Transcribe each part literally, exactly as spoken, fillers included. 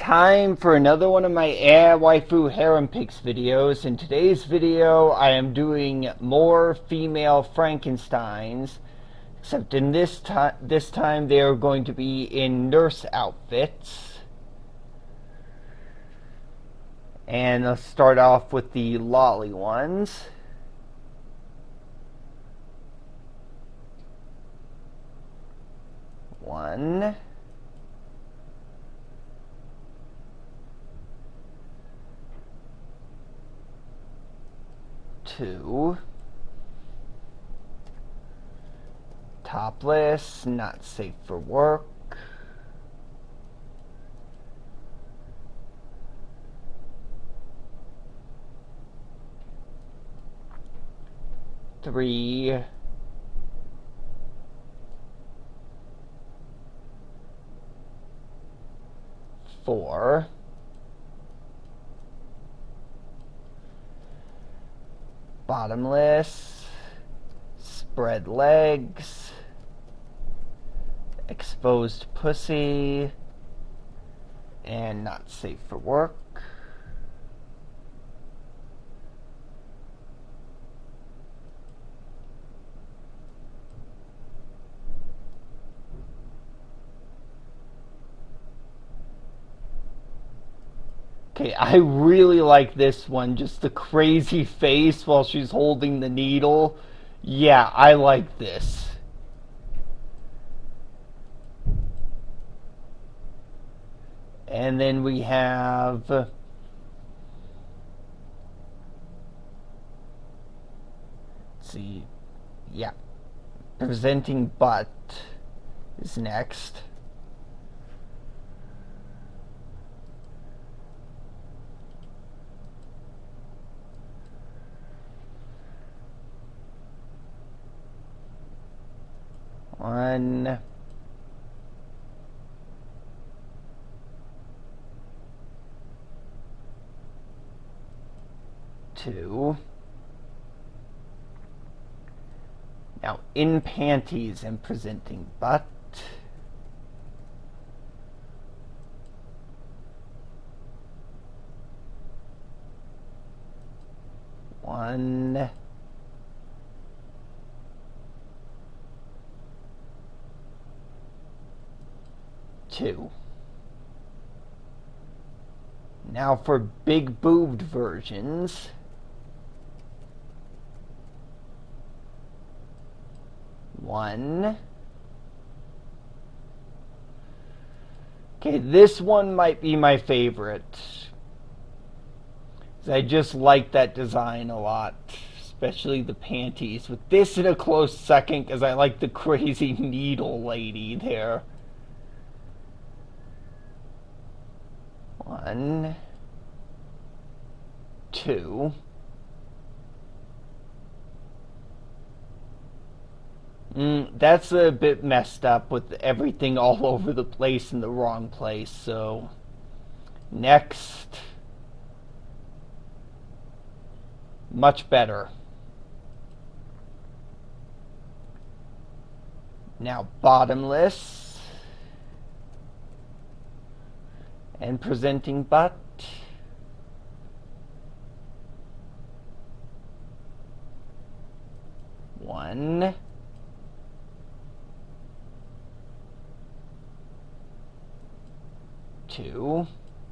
time for another one of my Air Waifu Harem Picks videos. In today's video, I am doing more female Frankensteins, except in this time, this time they are going to be in nurse outfits. And let's start off with the lolly ones. One. Two. Topless, not safe for work. Three. Four. Bottomless, spread legs, exposed pussy, and not safe for work. Okay, I really like this one. Just the crazy face while she's holding the needle. Yeah, I like this. And then we have... let's see. Yeah. Presenting butt is next. One, two. Now in panties and presenting butt. One. Two. Now for big boobed versions. One. Okay, this one might be my favorite. I just like that design a lot, especially the panties. With this in a close second, because I like the crazy needle lady there. One, two, mm, that's a bit messed up with everything all over the place in the wrong place, so next, much better. Now bottomless. And presenting butt. One. Two.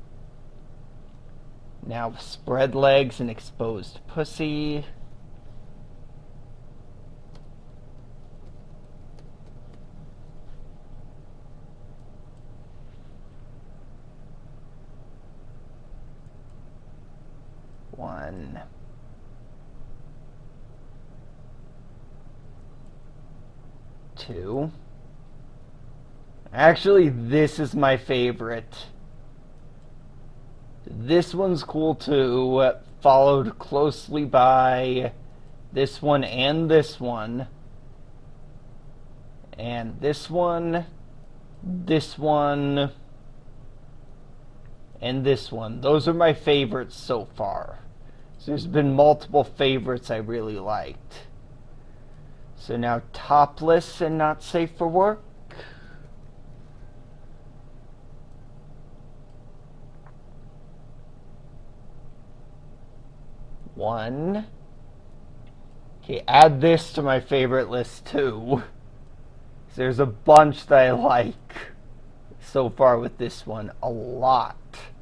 Now spread legs and exposed pussy. One, two. Actually, this is my favorite. This one's cool too, followed closely by this one and this one. And this one, this one, and this one. Those are my favorites so far. So there's been multiple favorites I really liked. So now topless and not safe for work. One. Okay, add this to my favorite list too. There's a bunch that I like so far with this one. A lot.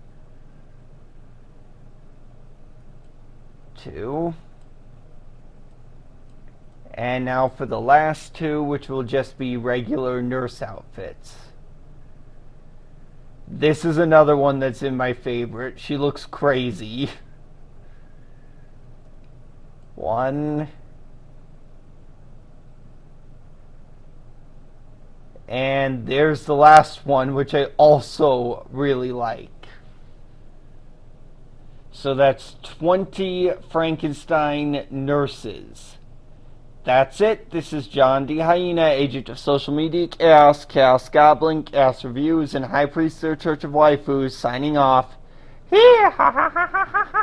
Two. And now for the last two, which will just be regular nurse outfits. This is another one that's in my favorite. She looks crazy. One. And there's the last one, which I also really like. So that's twenty Frankenstein nurses. That's it. This is John D. Hyena, agent of social media chaos, chaos goblin, chaos reviews, and high priest of the Church of Waifus, signing off.